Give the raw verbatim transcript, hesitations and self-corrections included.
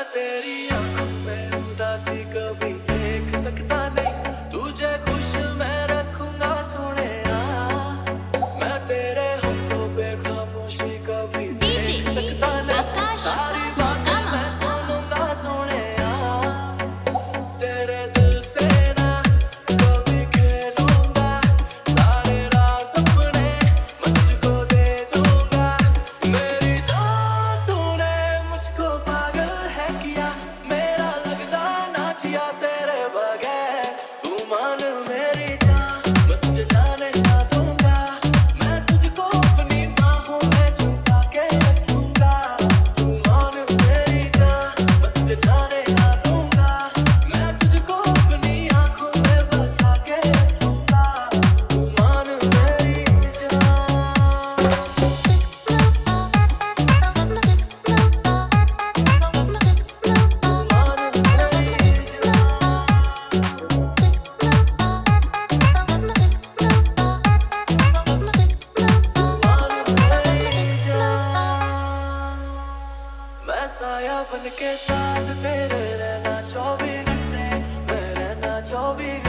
तेरी आंखों में उदासी कभी देख सकता नहीं, तुझे खुश मैं रखूंगा सोनिया। मैं तेरे हमको बेखामोशी कभी देख सकता नहीं, सारी बातें मैं सुनूंगा सोनिया। तेरे दिल से ना कभी खेलूंगा, सारे राज अपने मैं तुझको दे दूंगा। मेरी जान तूने मुझको पागल है किया, मेरा लगता ना जिया तेरे बगैर। तू मान मेरी जान, मैं तुझे जाने ना दूंगा, मैं तुझको अपनी बाहों में छुपा के रखूंगा। तू मान मेरी जान, मैं तुझे जाने ना दूंगा, मैं तुझको अपनी आंखों में बसा के रखूंगा। तू मान मेरी जान। मैं साया बन के साथ तेरे रहना चौबीस घंटे, मैं रहना चौबीस